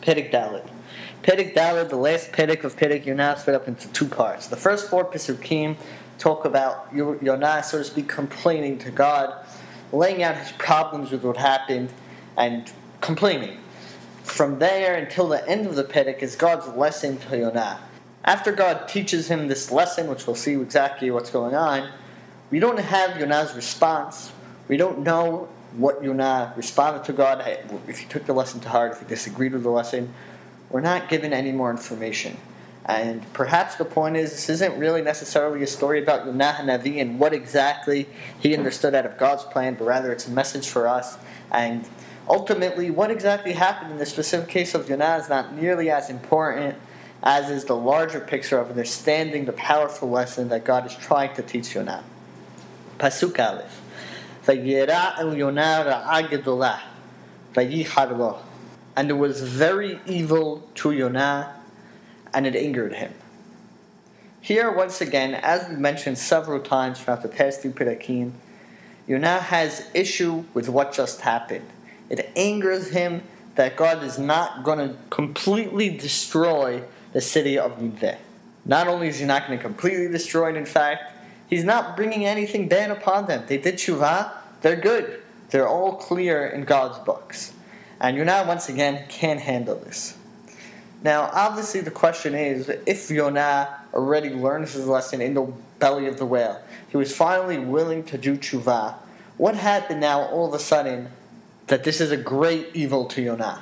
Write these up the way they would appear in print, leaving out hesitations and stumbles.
Perek Dalet. Perek Dalet, the last Perek of Perek Yonah, split up into two parts. The first four Pesukim talk about Yonah, so to speak, complaining to God, laying out his problems with what happened, and complaining. From there until the end of the Perek is God's lesson to Yonah. After God teaches him this lesson, which we'll see exactly what's going on, we don't have Yonah's response. We don't know what Yonah responded to God, if he took the lesson to heart, if he disagreed with the lesson. We're not given any more information. And perhaps the point is, this isn't really necessarily a story about Yonah HaNavi and what exactly he understood out of God's plan, but rather it's a message for us. And ultimately, what exactly happened in the specific case of Yonah is not nearly as important as is the larger picture of understanding the powerful lesson that God is trying to teach Yonah. Pasuk Aleph. Vayera el Yonah ra'a gedolah, vayichar lo. And it was very evil to Yonah, and it angered him. Here, once again, as we mentioned several times throughout the past two Perakim, Yonah has issue with what just happened. It angers him that God is not going to completely destroy the city of Nineveh. Not only is he not going to completely destroy it, in fact, he's not bringing anything bad upon them. They did tshuva, they're good. They're all clear in God's books. And Yonah, once again, can't handle this. Now, obviously the question is, if Yonah already learned his lesson in the belly of the whale, he was finally willing to do tshuva, what happened now all of a sudden that this is a great evil to Yonah?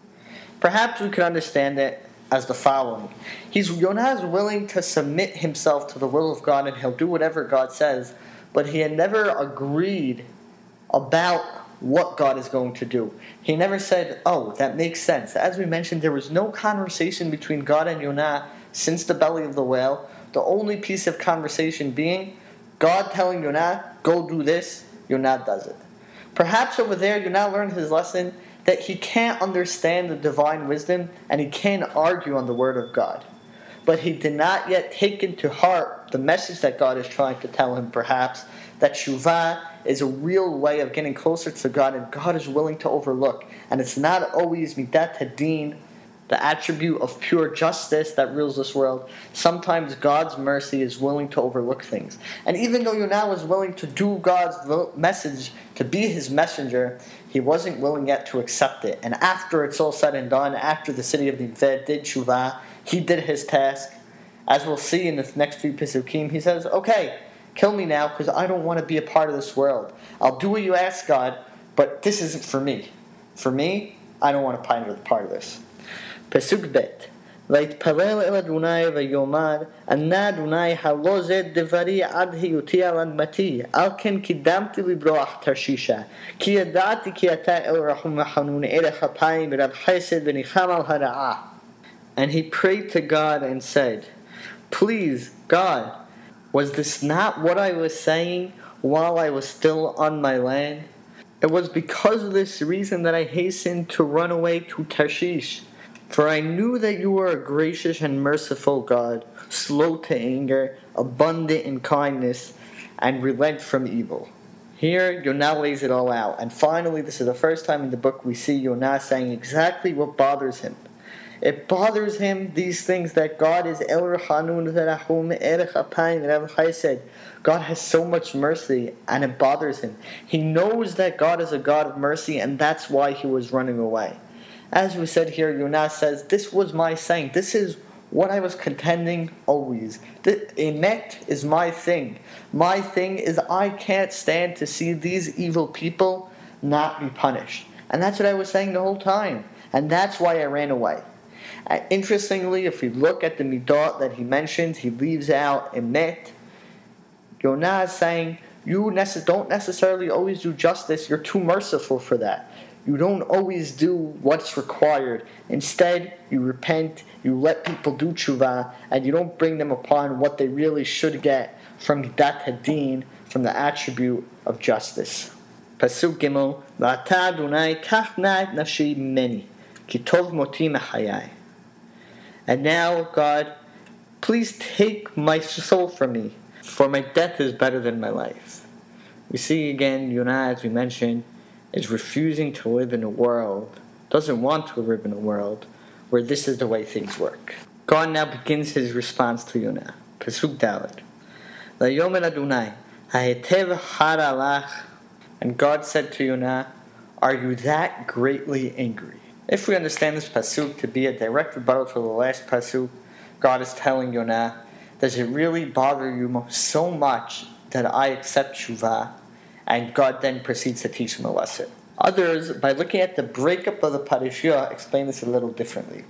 Perhaps we could understand it as the following. Yonah is willing to submit himself to the will of God, and he'll do whatever God says, but he had never agreed about what God is going to do. He never said, oh, that makes sense. As we mentioned, there was no conversation between God and Yonah since the belly of the whale. The only piece of conversation being God telling Yonah, go do this, Yonah does it. Perhaps over there, Yonah learned his lesson that he can't understand the divine wisdom and he can't argue on the word of God. But he did not yet take into heart the message that God is trying to tell him, perhaps, that Shuvah is a real way of getting closer to God, and God is willing to overlook. And it's not always Midat Hadin, the attribute of pure justice that rules this world. Sometimes God's mercy is willing to overlook things. And even though Yonah was willing to do God's message, to be his messenger, he wasn't willing yet to accept it. And after it's all said and done, after the city of Nineveh did Shuvah, he did his task. As we'll see in the next few Pesukim, he says, okay, kill me now, because I don't want to be a part of this world. I'll do what you ask, God, but this isn't for me. For me, I don't want to be part of this. Pesuk Bet. ויתפלל אל אדוני ויאמר ענה אדוני הלא זה דברי עד היותי על אדמתי על כן קידמתי לברוח תרשישה כי ידעתי כי אתה אל רחום וחנון ערך אפיים ורב חסד וניחם על הרעה. And he prayed to God and said, please, God, was this not what I was saying while I was still on my land? It was because of this reason that I hastened to run away to Tarshish. For I knew that you were a gracious and merciful God, slow to anger, abundant in kindness, and relent from evil. Here, Yonah lays it all out. And finally, this is the first time in the book we see Yonah saying exactly what bothers him. It bothers him, these things, that God is El Hanun Verahum Erech Apayim Rav Chesed. God has so much mercy, and it bothers him. He knows that God is a God of mercy, and that's why he was running away. As we said here, Yonah says, this was my saying. This is what I was contending always. Emet is my thing. My thing is I can't stand to see these evil people not be punished. And that's what I was saying the whole time. And that's why I ran away. Interestingly, if we look at the midot that he mentions, he leaves out emet. Yonah is saying, you don't necessarily always do justice. You're too merciful for that. You don't always do what's required. Instead, you repent, you let people do tshuva, and you don't bring them upon what they really should get from dat hadin, from the attribute of justice. Pasuk Gimel, V'ata Adonai kach na et nafshi mimeni, ki tov moti mechayai. And now, God, please take my soul from me, for my death is better than my life. We see again, Yonah, as we mentioned, is refusing to live in a world, doesn't want to live in a world where this is the way things work. God now begins his response to Yonah. Pasuk Dalet. Vayomer Adonai, hahetev hara lach. And God said to Yonah, are you that greatly angry? If we understand this pasuk to be a direct rebuttal to the last pasuk, God is telling Yonah, does it really bother you so much that I accept Shuvah? And God then proceeds to teach him a lesson. Others, by looking at the breakup of the parashah, explain this a little differently.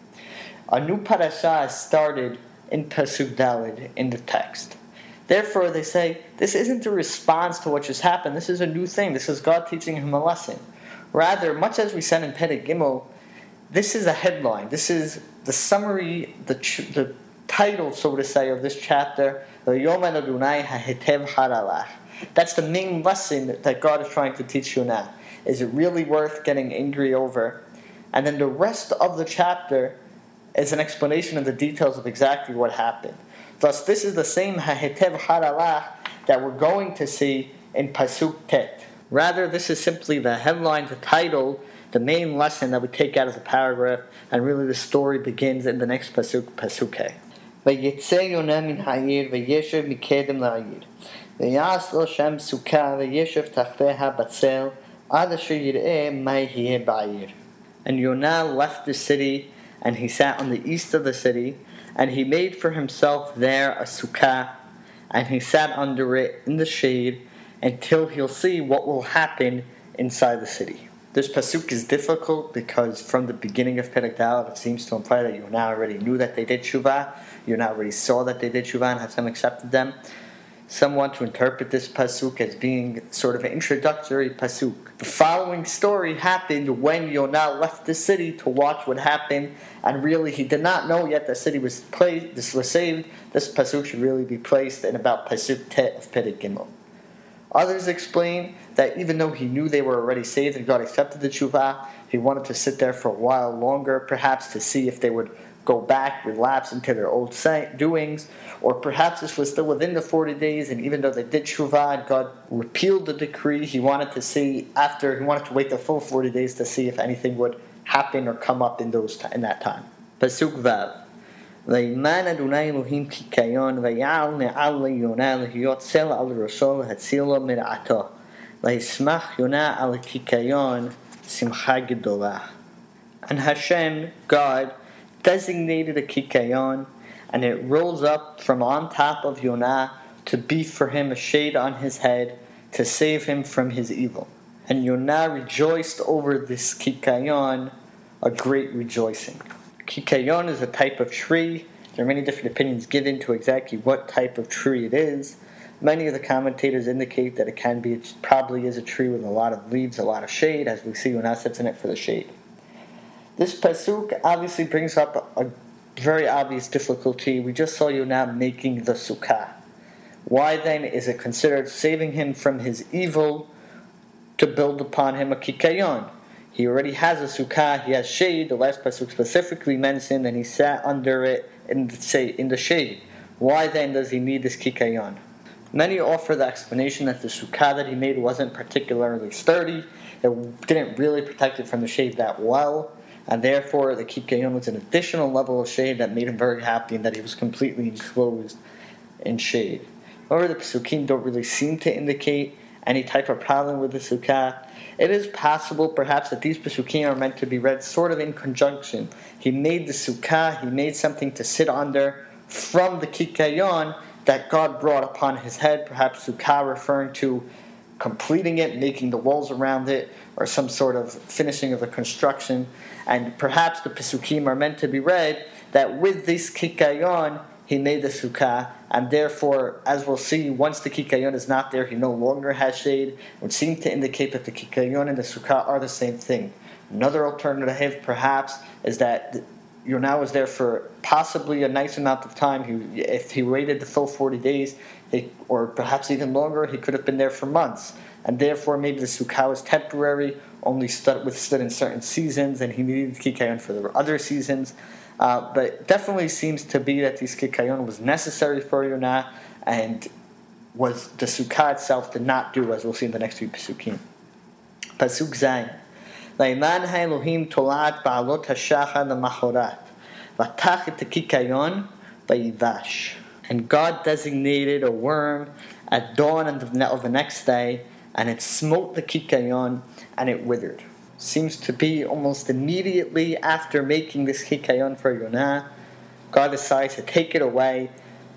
A new parashah started in Pasuk Daled in the text. Therefore, they say, this isn't a response to what just happened. This is a new thing. This is God teaching him a lesson. Rather, much as we said in Perek Gimel, this is a headline. This is the summary, the title, so to say, of this chapter. Vayomer Adonai hahetev hara lach. That's the main lesson that God is trying to teach you now. Is it really worth getting angry over? And then the rest of the chapter is an explanation of the details of exactly what happened. Thus, this is the same hahetev hara lach that we're going to see in Pasuk Tet. Rather, this is simply the headline, the title, the main lesson that we take out of the paragraph, and really the story begins in the next Pasuk, Pasuk He. Vayetze Yonah min ha'ir vayeshev mikedem la'ir. ויעש לו שם סוכה וישב תחתיה בצל עד אשר יראה מה יהיה בעיר. And Yonah left the city, and he sat on the east of the city, and he made for himself there a sukkah, and he sat under it in the shade until he'll see what will happen inside the city. This pasuk is difficult because from the beginning of Perek Dalet it seems to imply that Yonah already knew that they did Shuvah. Yonah already saw that they did Shuvah and Hashem accepted them. Some want to interpret this pasuk as being sort of an introductory pasuk. The following story happened when Yonah left the city to watch what happened, and really he did not know yet the city was saved. This pasuk should really be placed in about pasuk Tet of Perek Gimel. Others explain that even though he knew they were already saved and God accepted the tshuva, he wanted to sit there for a while longer, perhaps to see if they would go back, relapse into their old doings, or perhaps this was still within the 40 days, and even though they did tshuva and God repealed the decree, he wanted to wait the full 40 days to see if anything would happen or come up in that time. Pasuk Vav. וימן אדוני אלוהים קיקיון ויעל מעל ליונה להיות צל על ראשו להצילו מרעתו וישמח יונה על הקיקיון שמחה גדולה. And Hashem, God, designated a kikayon, and it rose up from on top of Yonah to be for him a shade on his head to save him from his evil. And Yonah rejoiced over this kikayon, a great rejoicing. Kikayon is a type of tree. There are many different opinions given to exactly what type of tree it is. Many of the commentators indicate that it probably is a tree with a lot of leaves, a lot of shade, as we see Yonah sits in it for the shade. This pasuk obviously brings up a very obvious difficulty. We just saw Yonah making the sukkah. Why then is it considered saving him from his evil to build upon him a kikayon? He already has a sukkah, he has shade. The last pasuk specifically mentioned, and he sat under it in the shade. Why then does he need this kikayon? Many offer the explanation that the sukkah that he made wasn't particularly sturdy. It didn't really protect it from the shade that well, and therefore the kikayon was an additional level of shade that made him very happy and that he was completely enclosed in shade. However, the pasukim don't really seem to indicate any type of problem with the sukkah. It is possible, perhaps, that these pasukim are meant to be read sort of in conjunction. He made the sukkah, he made something to sit under from the kikayon that God brought upon his head, perhaps sukkah referring to completing it, making the walls around it, or some sort of finishing of the construction. And perhaps the pasukim are meant to be read that with this kikayon, he made the sukkah, and therefore, as we'll see, once the kikayon is not there, he no longer has shade. It would seem to indicate that the kikayon and the sukkah are the same thing. Another alternative, perhaps, is that Yonah was there for possibly a nice amount of time. If he waited the full 40 days, or perhaps even longer, he could have been there for months. And therefore, maybe the sukkah was temporary, only withstood in certain seasons, and he needed the kikayon for the other seasons. But it definitely seems to be that this kikayon was necessary for Yonah, and was the sukkah itself did not do, as we'll see in the next few pasukim. Pasuk Zayin. Vayman ha'Elohim tolat ba'alot ha'shachar lemachorat. Vatach et ha'kikayon vayivash. And God designated a worm at dawn of the next day, and it smote the kikayon, and it withered. Seems to be almost immediately after making this kikayon for Yonah, God decides to take it away,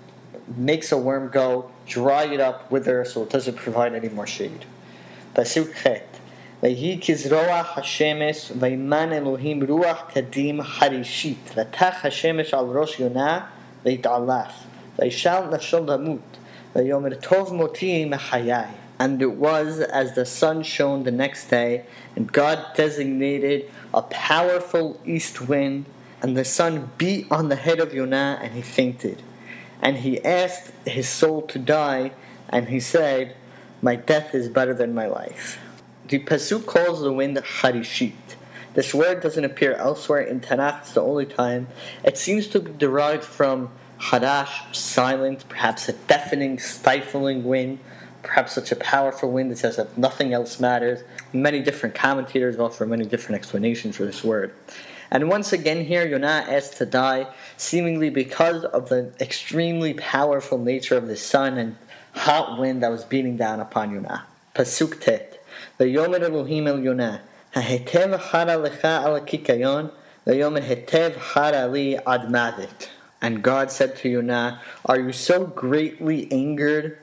makes a worm go, dry it up, wither, so it doesn't provide any more shade. Pasuk Chet. Vayhi kizroach hashemesh vayman Elohim ruach kadim harishit vatach hashemesh al rosh Yonah vayit'alach vayshal nafshol lamut vayomer tov moti mechayai. And it was as the sun shone the next day, and God designated a powerful east wind, and the sun beat on the head of Yonah, and he fainted. And he asked his soul to die, and he said, my death is better than my life. The Pasuk calls the wind Harishit. This word doesn't appear elsewhere in Tanakh. It's the only time. It seems to be derived from Hadash, silent, perhaps a deafening, stifling wind, perhaps such a powerful wind that says that nothing else matters. Many different commentators offer many different explanations for this word. And once again here, Yonah asked to die, seemingly because of the extremely powerful nature of the sun and hot wind that was beating down upon Yonah. Pasuk Tet. Vayomer Elohim el Yonah, ha'hetev chara lecha al kikayon, vayomer hetev chara li ad mavet. And God said to Yonah, are you so greatly angered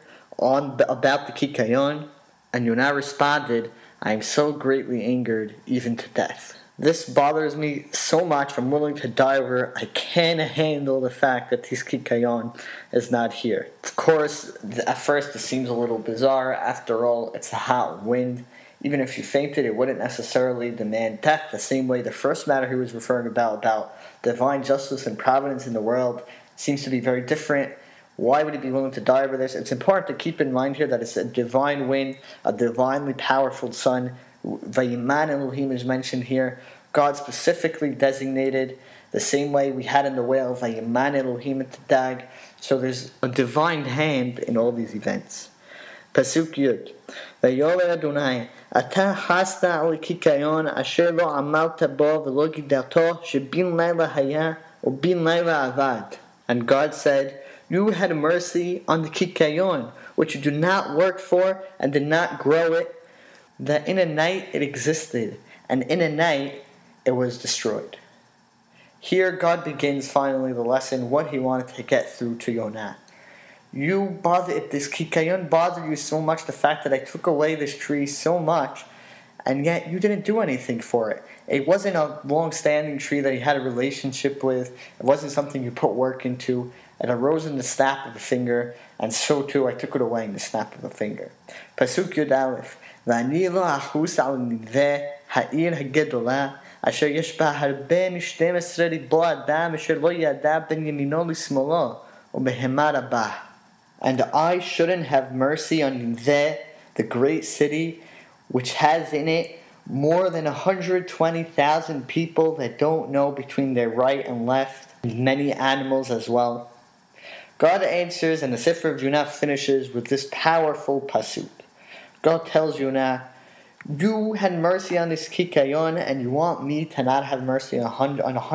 about the kikayon? And Yonah responded, I am so greatly angered even to death. This bothers me so much, I'm willing to die over. I can't handle the fact that this kikayon is not here. Of course, at first it seems a little bizarre. After all, it's a hot wind. Even if you fainted, it wouldn't necessarily demand death. The same way the first matter he was referring about divine justice and providence in the world, seems to be very different. Why would he be willing to die over this? It's important to keep in mind here that it's a divine wind, a divinely powerful sun. Vayiman Elohim is mentioned here. God specifically designated the same way we had in the whale, Vayiman Elohim et Dag. So there's a divine hand in all these events. Pasuk Yud. Vayomer Adonai, Ata hasta al kikayon asher lo amalta bo v'lo gidato shebin laila haya ubin laila avad. And God said, you had mercy on the kikayon, which you do not work for and did not grow it, that in a night it existed, and in a night it was destroyed. Here God begins finally the lesson, what he wanted to get through to Yonah. If this kikayon bothered you so much, the fact that I took away this tree so much, and yet you didn't do anything for it. It wasn't a long-standing tree that you had a relationship with. It wasn't something you put work into. It arose in the snap of a finger, and so too I took it away in the snap of a finger. Pasuk Yud Aleph. ואני לא אחוס על נדבה העיר הגדולה אשר יש בה הרבה מ12 ריבוע אדם אשר לא ידע בין ימינו לשמאלו ובהמה רבה. And I shouldn't have mercy on Nineveh, the great city, which has in it more than 120,000 people that don't know between their right and left, and many animals as well. God answers, and the Sefer of Yonah finishes with this powerful pasuk. God tells Yonah, you had mercy on this kikayon, and you want me to not have mercy on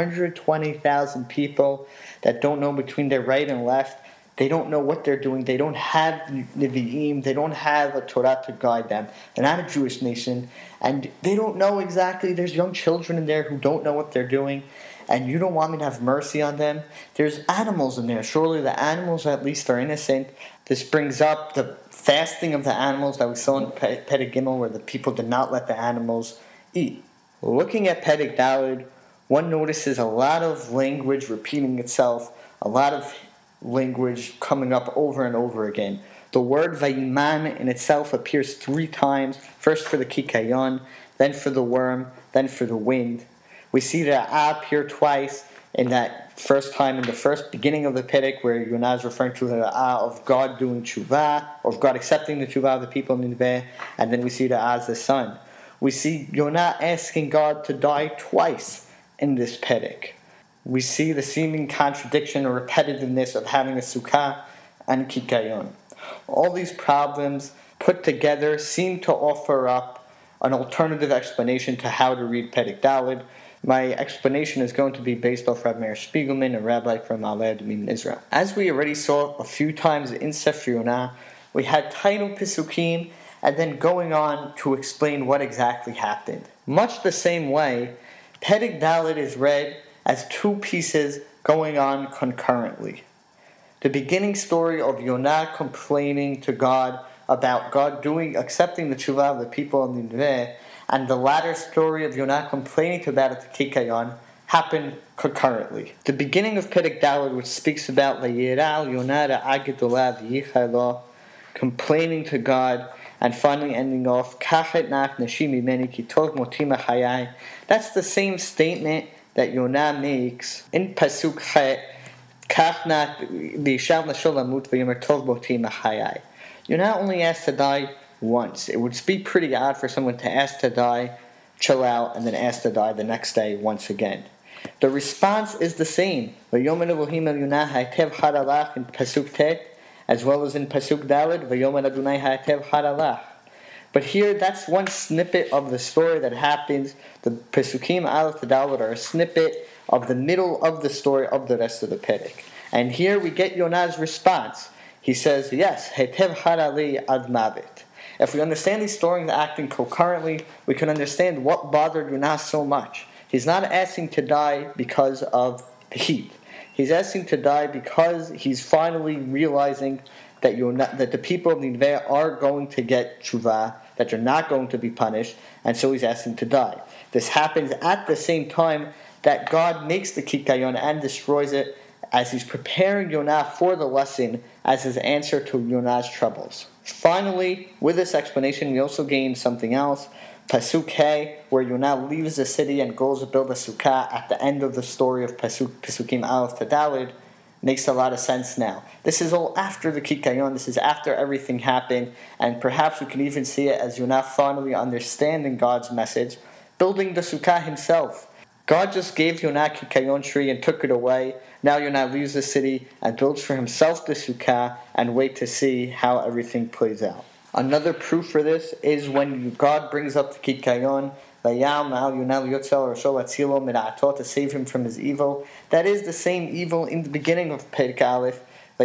120,000 people that don't know between their right and left. They don't know what they're doing. They don't have Nevi'im. They don't have a Torah to guide them. They're not a Jewish nation. And they don't know exactly. There's young children in there who don't know what they're doing. And you don't want me to have mercy on them. There's animals in there. Surely the animals at least are innocent. This brings up the fasting of the animals that we saw in Perek Gimel, where the people did not let the animals eat. Looking at Perek Daled, one notices a lot of language repeating itself. A lot of language coming up over and over again. The word Vayiman in itself appears 3 times, first for the kikayon, then for the worm, then for the wind. We see the Ra'ah appear twice in that first time in the first beginning of the Perek, where Yonah is referring to the Ra'ah of God doing tshuva, of God accepting the tshuva of the people in Nineveh, and then we see the Ra'ah as the sun. We see Yonah asking God to die twice in this Perek. We see the seeming contradiction or repetitiveness of having a sukkah and kikayon. All these problems put together seem to offer up an alternative explanation to how to read Perek Daled. My explanation is going to be based off Rabbi Meir Spiegelman, a rabbi from Ma'ale Adumim in Israel. As we already saw a few times in Sefer Yonah, we had title Pesukim and then going on to explain what exactly happened. Much the same way, Perek Daled is read as two pieces going on concurrently. The beginning story of Yonah complaining to God about God accepting the tshuva of the people of Nineveh, and the latter story of Yonah complaining about it to Kikayon happened concurrently. The beginning of Perek Daled, which speaks about Vayiral Yonah Agdolah v'yichalo, complaining to God, and finally ending off Kachet Naf Nashim Mimeni Ki Tov Motim Achayai. That's the same statement that Yonah makes in Pasuk Chet. Kachnat v'yishav l'shol lamut v'yomer tov motim achayai. You're not only asked to die once. It would be pretty odd for someone to ask to die, chill out, and then ask to die the next day once again. The response is the same. V'yomer Elohim el Yonah ha'tev haralach in Pasuk Tet, as well as in Pasuk Daled, v'yomer Adonai ha'tev haralach. But here, that's one snippet of the story that happens. The Pesukim Aleph to Daled are a snippet of the middle of the story of the rest of the Perek. And here we get Yonah's response. He says, yes, hetev harali ad mavet. If we understand these stories acting concurrently, we can understand what bothered Yonah so much. He's not asking to die because of the heat. He's asking to die because he's finally realizing that that the people of Nineveh are going to get tshuva, that they're not going to be punished, and so he's asking to die. This happens at the same time that God makes the Kikayon and destroys it as he's preparing Yonah for the lesson as his answer to Yonah's troubles. Finally, with this explanation, we also gain something else. Pasuk He, where Yonah leaves the city and goes to build a sukkah at the end of the story of Pesukim Aleph to Daled, makes a lot of sense now. This is all after the Kikayon, this is after everything happened, and perhaps we can even see it as Yonah finally understanding God's message, building the sukkah himself. God just gave Yonah Kikayon tree and took it away. Now Yonah leaves the city and builds for himself the sukkah and wait to see how everything plays out. Another proof for this is when God brings up the Kikayon, to save him from his evil. That is the same evil in the beginning of Perek Aleph.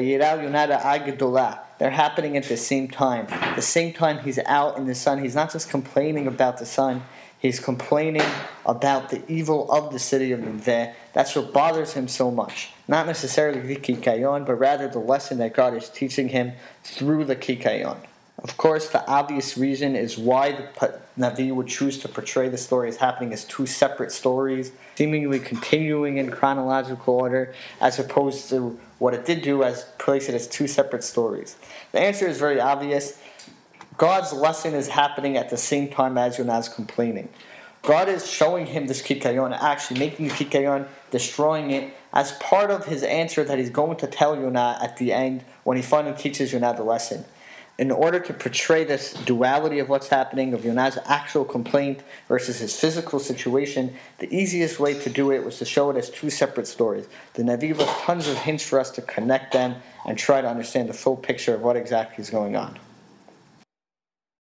They're happening at the same time. The same time he's out in the sun, he's not just complaining about the sun, he's complaining about the evil of the city of Nineveh. That's what bothers him so much. Not necessarily the Kikayon, but rather the lesson that God is teaching him through the Kikayon. Of course, the obvious reason is why the Navi would choose to portray the story as happening as two separate stories, seemingly continuing in chronological order, as opposed to what it did do as place it as two separate stories. The answer is very obvious. God's lesson is happening at the same time as Yonah's complaining. God is showing him this Kikayon, actually making the Kikayon, destroying it, as part of his answer that he's going to tell Yonah at the end when he finally teaches Yonah the lesson. In order to portray this duality of what's happening, of Yonah's actual complaint versus his physical situation, the easiest way to do it was to show it as two separate stories. The Navi left tons of hints for us to connect them and try to understand the full picture of what exactly is going on.